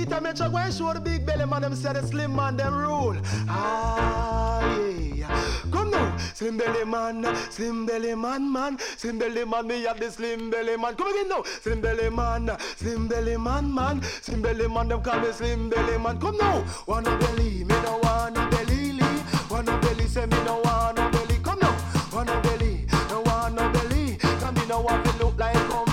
Peter Metro go and show the big belly man them say the slim man them rule. Ah yeah. Come now, slim belly man, man, slim belly man, me have the slim belly man. Come again now, slim belly man, man, slim belly man, them call me slim belly man. Come now, wanna belly, me no wanna belly, wanna belly, say me no wanna belly. Come now, wanna belly, no wanna belly, come me no want to look like.